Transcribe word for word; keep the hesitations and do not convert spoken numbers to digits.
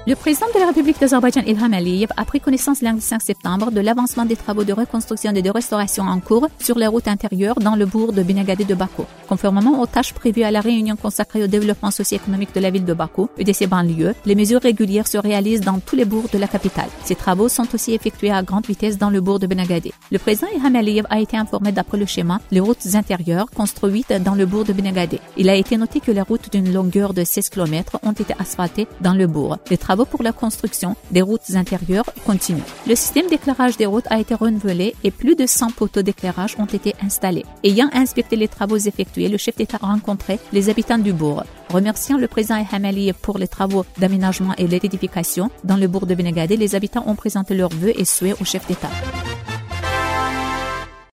Le président de la République d'Azerbaïdjan, Ilham Aliyev, a pris connaissance lundi cinq septembre de l'avancement des travaux de reconstruction et de restauration en cours sur les routes intérieures dans le bourg de Binagadi de Bakou. Conformément aux tâches prévues à la réunion consacrée au développement socio-économique de la ville de Bakou et de ses banlieues, les mesures régulières se réalisent dans tous les bourgs de la capitale. Ces travaux sont aussi effectués à grande vitesse dans le bourg de Binagadi. Le président Ilham Aliyev a été informé d'après le schéma les routes intérieures construites dans le bourg de Binagadi. Il a été noté que les routes d'une longueur de seize kilomètres ont été asphaltées dans le bourg. Les travaux pour la construction des routes intérieures continuent. Le système d'éclairage des routes a été renouvelé et plus de cent poteaux d'éclairage ont été installés. Ayant inspecté les travaux effectués, le chef d'État a rencontré les habitants du bourg. Remerciant le président Ilham Aliyev pour les travaux d'aménagement et l'édification dans le bourg de Binagadi, les habitants ont présenté leurs vœux et souhaits au chef d'État.